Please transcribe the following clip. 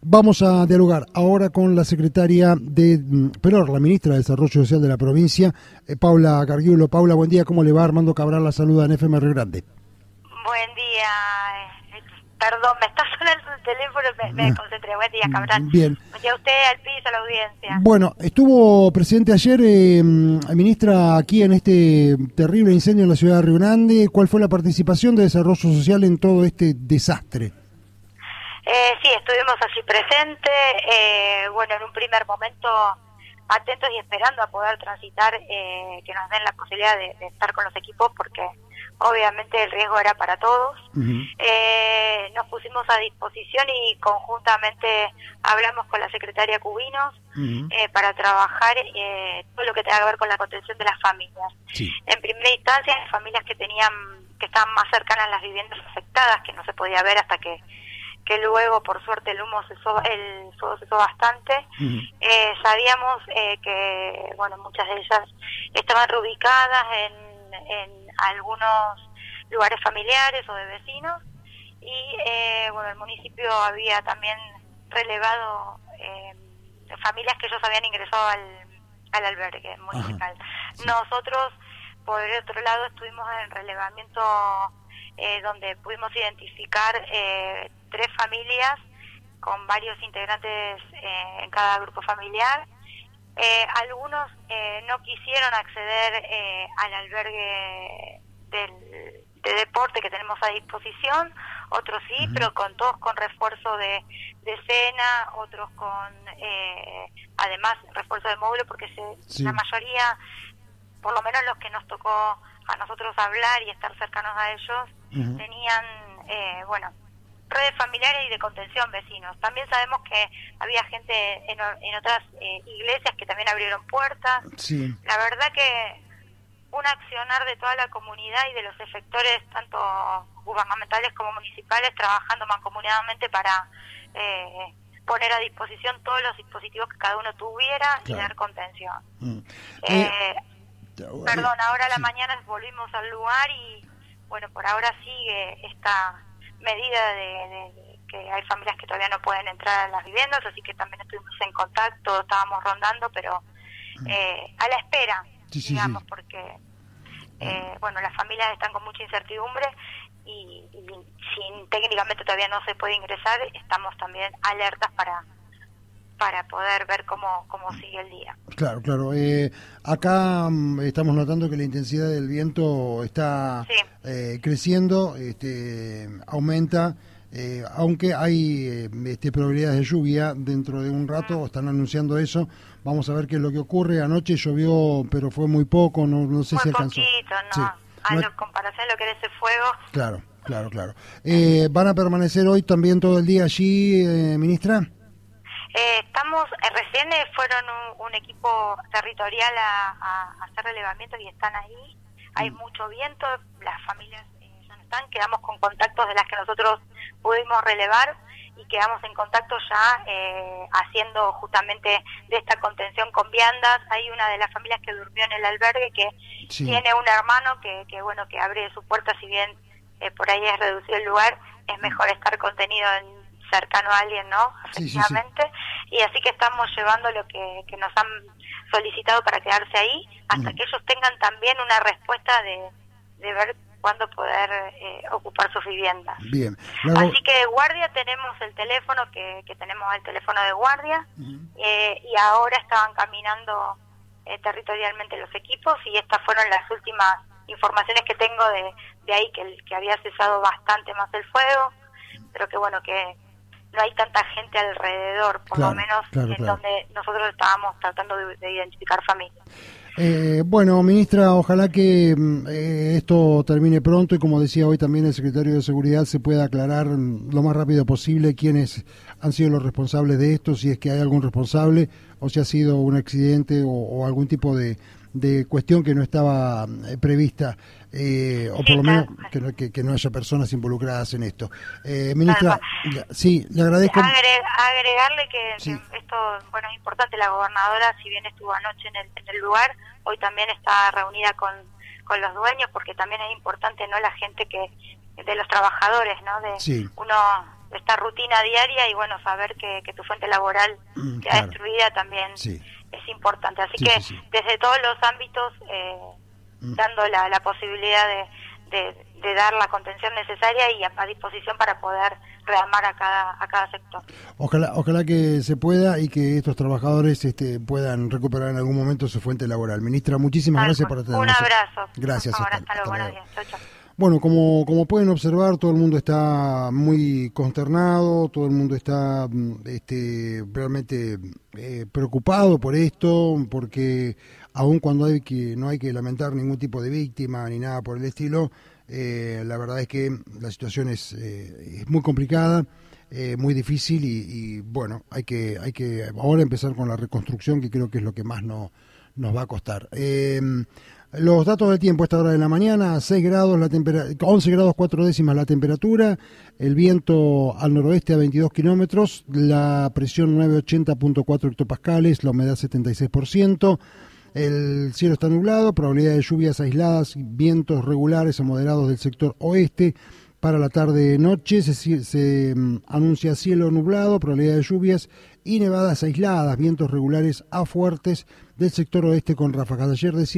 Vamos a dialogar ahora con la secretaria de PROR, la ministra de Desarrollo Social de la provincia, Paula Gargiulo. Paula, buen día, ¿cómo le va? Armando Cabral la saluda en FM Río Grande. Buen día, perdón, me está sonando el teléfono, me concentré. Buen día, Cabral. Bien. Buen día a usted, al piso, a la audiencia. Bueno, estuvo presente ayer, ministra, aquí en este terrible incendio en la ciudad de Río Grande. ¿Cuál fue la participación de Desarrollo Social en todo este desastre? Sí, estuvimos allí presentes, bueno, en un primer momento atentos y esperando a poder transitar, que nos den la posibilidad de estar con los equipos, porque obviamente el riesgo era para todos. Nos pusimos a disposición y conjuntamente hablamos con la secretaria Cubinos para trabajar todo lo que tenga que ver con la contención de las familias. Sí. En primera instancia, las familias que estaban más cercanas a las viviendas afectadas, que no se podía ver hasta que luego, por suerte, el fuego cesó bastante. Sabíamos que, bueno, muchas de ellas estaban reubicadas en algunos lugares familiares o de vecinos, y bueno, el municipio había también relevado familias que ellos habían ingresado al albergue municipal. Sí. Nosotros, por el otro lado, estuvimos en relevamiento donde pudimos identificar 3 familias con varios integrantes en cada grupo familiar. Algunos no quisieron acceder al albergue de deporte que tenemos a disposición, otros sí, pero todos con refuerzo de cena, otros con además refuerzo de módulo, porque la mayoría, por lo menos los que nos tocó a nosotros hablar y estar cercanos a ellos, tenían, bueno, redes familiares y de contención vecinos. También sabemos que había gente en otras iglesias que también abrieron puertas. Sí. La verdad que un accionar de toda la comunidad y de los efectores, tanto gubernamentales como municipales, trabajando mancomunadamente para poner a disposición todos los dispositivos que cada uno tuviera y dar contención. Perdón, ahora a la mañana volvimos al lugar y, bueno, por ahora sigue esta medida de que hay familias que todavía no pueden entrar a las viviendas, así que también estuvimos en contacto, estábamos rondando, pero a la espera, digamos, porque bueno, las familias están con mucha incertidumbre y si técnicamente todavía no se puede ingresar, estamos también alertas para poder ver cómo sigue el día. Claro. Acá estamos notando que la intensidad del viento está creciendo, aumenta, aunque hay probabilidades de lluvia dentro de un rato, están anunciando eso. Vamos a ver qué es lo que ocurre. Anoche llovió, pero fue muy poco, no sé si alcanzó. Muy poquito, ¿no? Sí. Comparación a lo que era ese fuego. Claro. ¿Van a permanecer hoy también todo el día allí, ministra? Estamos, recién fueron un equipo territorial a hacer relevamientos y están ahí. Hay mucho viento, las familias ya no están, quedamos con contactos de las que nosotros pudimos relevar y quedamos en contacto ya haciendo justamente de esta contención con viandas. Hay una de las familias que durmió en el albergue que tiene un hermano que bueno, que abre su puerta, si bien por ahí es reducido el lugar, es mejor estar contenido cercano a alguien, ¿no? Efectivamente. Y así que estamos llevando lo que nos han solicitado para quedarse ahí, hasta que ellos tengan también una respuesta de ver cuándo poder ocupar sus viviendas. Bien. Así que de guardia tenemos el teléfono, que tenemos el teléfono de guardia, y ahora estaban caminando territorialmente los equipos, y estas fueron las últimas informaciones que tengo de ahí, que había cesado bastante más el fuego, pero que bueno, que no hay tanta gente alrededor, por lo menos donde nosotros estábamos tratando de identificar familias. Bueno, ministra, ojalá que esto termine pronto y, como decía hoy también el secretario de Seguridad, se pueda aclarar lo más rápido posible quiénes han sido los responsables de esto, si es que hay algún responsable o si ha sido un accidente o algún tipo de cuestión que no estaba prevista, o por lo menos que no haya personas involucradas en esto. Ministra, le agradezco. Agregarle que esto, bueno, es importante. La gobernadora, si bien estuvo anoche en el lugar, hoy también está reunida con los dueños, porque también es importante, ¿no?, la gente de los trabajadores, ¿no? Uno esta rutina diaria y bueno, saber que tu fuente laboral queda destruida también es importante. Así que desde todos los ámbitos, dando la posibilidad de dar la contención necesaria y a disposición para poder rearmar a cada sector. Ojalá que se pueda y que estos trabajadores puedan recuperar en algún momento su fuente laboral. Ministra, muchísimas gracias por atendernos. Un abrazo. Gracias. Hasta luego. Buenos días. Chau, chau. Bueno, como pueden observar, todo el mundo está muy consternado, todo el mundo está realmente preocupado por esto, porque aun cuando no hay que lamentar ningún tipo de víctima ni nada por el estilo, la verdad es que la situación es muy complicada, muy difícil y bueno, hay que ahora empezar con la reconstrucción, que creo que es lo que más nos va a costar. Los datos del tiempo a esta hora de la mañana: 6 grados, 11 grados 4 décimas la temperatura, el viento al noroeste a 22 kilómetros, la presión 980.4 hectopascales, la humedad 76%, el cielo está nublado, probabilidad de lluvias aisladas, vientos regulares a moderados del sector oeste. Para la tarde-noche se anuncia cielo nublado, probabilidad de lluvias y nevadas aisladas, vientos regulares a fuertes del sector oeste con ráfagas. Ayer decía